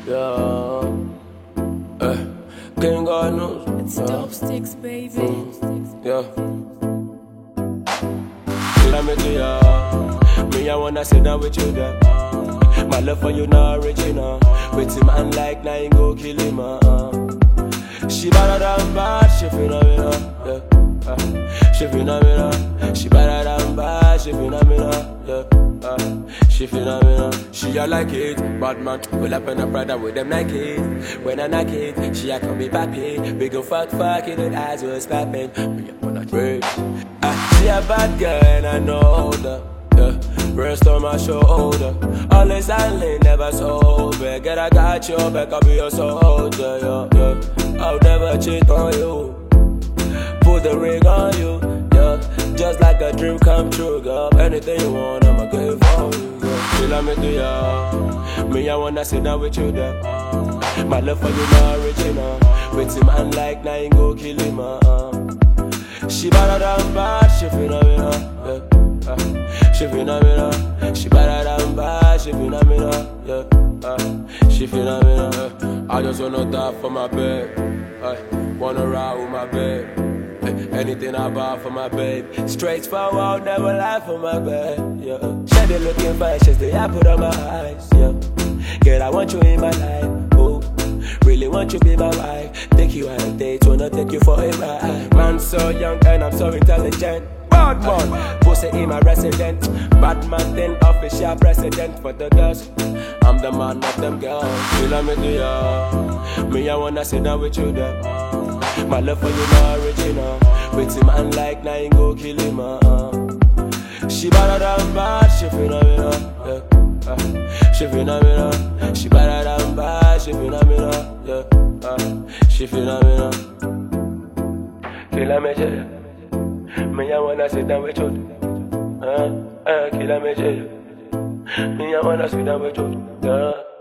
Yeah. King God knows. It's dope sticks, baby. Yeah. Let me to ya. Me, I wanna sit down with you there. My love for you not original. With him and like now you go kill him. She better than bad, she phenomenal. Yeah. She phenomenal. She better than bad, she phenomenal. Yeah. She phenomenal. She a like it, bad man. Pull up in a brother with them Nike. When I knock it, she a call me papi. We go fuck it, and eyes was popping. Me up on a break. She a bad girl and I know that. Yeah. Breast on my shoulder. Always silent, never sober. Get I got your back, I'll be your soldier. Yeah, yeah. I'll never cheat on you. Put the ring on you. Yeah. Just like a dream come true, girl. Anything you want, I'ma give for you. Yeah. She love me to ya. Me, I wanna sit down with you there. My love for you not original. With him and like now you go kill him. She better than bad, she phenomenal. Yeah. She phenomenal. She better than bad, she phenomenal. Yeah. She phenomenal. Yeah. I just wanna die for my bed. Wanna ride with my babe. Anything I buy for my babe. Straightforward, never lie for my babe. Yeah. She be looking fine, she's the apple of my eyes. Yeah. Girl, I want you in my life. Oh, really want you be my wife. Take you on a date, wanna take you for a ride. Man so young and I'm so intelligent. Bad man, pussy in my resident. Bad man then official president for the girls. I'm the man of them girls. You love me to ya. Me, I wanna sit down with you there. My love for you not original. With him and like now you go kill him. She better than bad, she phenomenal. Yeah. She phenomenal. She better than bad, she phenomenal. Yeah. She phenomenal. Kill me, jail. Me, I wanna sit down with you. Kill me, jail. Me, I wanna sit down with you. Yeah.